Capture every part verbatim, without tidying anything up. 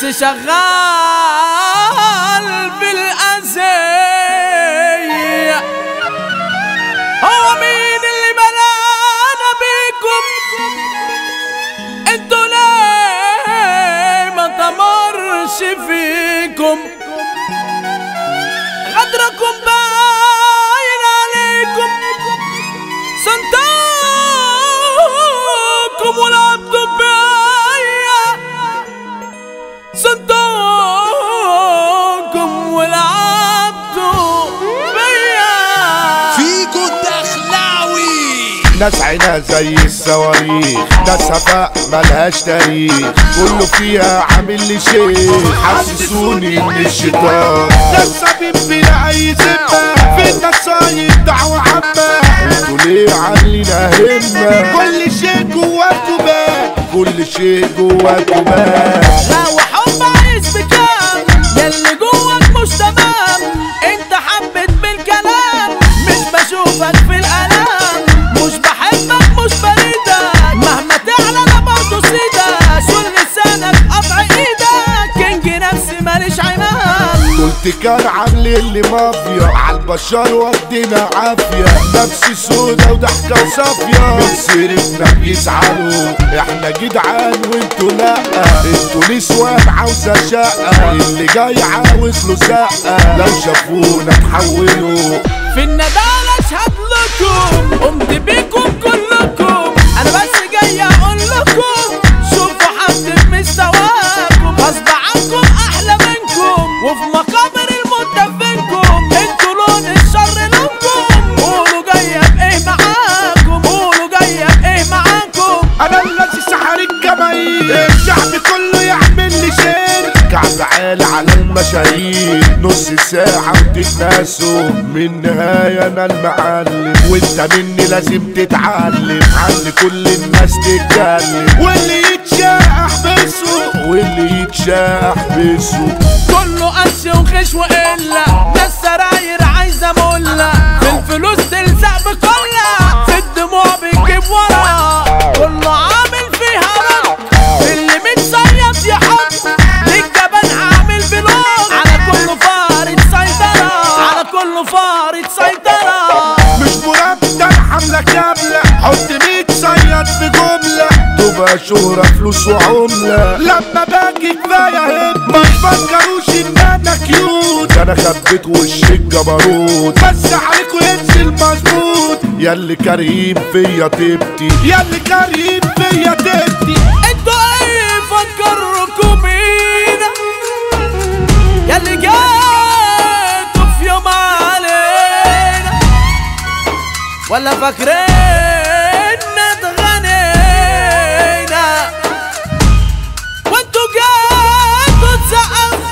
بس شغال بالأذية. هو مين اللي بلانا بيكم؟ انتوا ليه ما تمرش فيكم؟ غدركم باين عليكم، صندوقكم ولعبتوا بيا، صندوقكم ولعبتوا بيا. فيكو الدخلاوي ناس عينها زي الصواريخ، ناس هفاء ملهاش تاريخ، كله فيها عامل لي شيخ، حسسوني ان الشيطان ناس حبيب بلا اي ذمة، في النصايب دعوة عامة، انتوا ليه عاملين همة؟ كل شيء جواكوا بان، كل شيء جواكوا بان. لو حب عايز بكام ياللي جواك مش تمام، انت حبيت بالكلام مش بشوفك في الالام، مش بحبك مش بريدك، مهما تعلى انا برضه سيدك، شل لسانك قطع ايدك، كينج نفسي ماليش عنان. قلت كان عاملين لي مافيا، عالبشر ودينا عافية، نفسي سودا وضحكة صافية، من سيرتنا بيزعلوا، احنا جدعان وانتوا لأ، انتوا نسوان عاوزة شقة، اللي جاي عاوز له زقة، لو شافونا تحولوا. في الندالة اشهد لكم، قمت بيكم كلكم، انا بس جاي اقول لكم شوفوا حد بمستواكم، غصب عنكم احلى منكم، وفي مقابر الموت دفنكم، انتوا لون الشر لونكم، قولوا جاية بايه معاكم، قولوا جاية بايه معاكم. انا الذي سحر الجماهير، الشعب كله يعمل لي شير، كعب عالي على المشاهير، نص ساعة وتتناسوا، من نهاية انا المعلم، وانت مني لازم تتعلم، عن كل الناس تتكلم، واللي يتشاء احبسه، واللي يتشاء احبسه. كله قش وخش وقلة، ناس سراير عايزة ملة، في الفلوس تلزق بكلة، في الدموع بتجيب ورا، كله عامل فيها رق، اللي متصيد يحط، للجبان عامل بلوك، على كله فارد سيطرة، على كله فارد سيطرة. مش مرتب حملة كاملة، حط ميت صياد في جملة، تبقى شهرة فلوس وعملة، لما باجي كفاية هب، ما تفكروش ان انا كيوت، انا خبيت وش الجبروت، بس عليكوا ينزل مظبوط، ياللي كريم فيا تبتي، ياللي كريم فيا تبتي. انتوا ايه فكركوا بينا ياللي جاتوا في يوم علينا، ولا فاكرين اتغنينا، وانتوا جاتوا تسقفوا،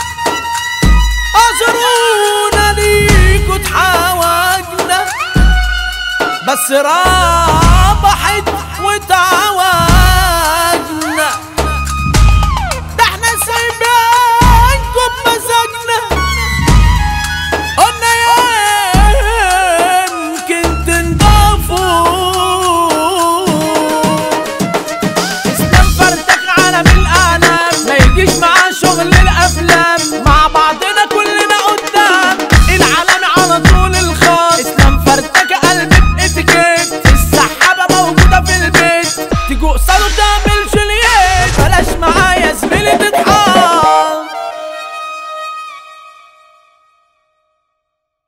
اعذرونا ليكوا تحاوجنا، بس رابحت وتعاوجنا.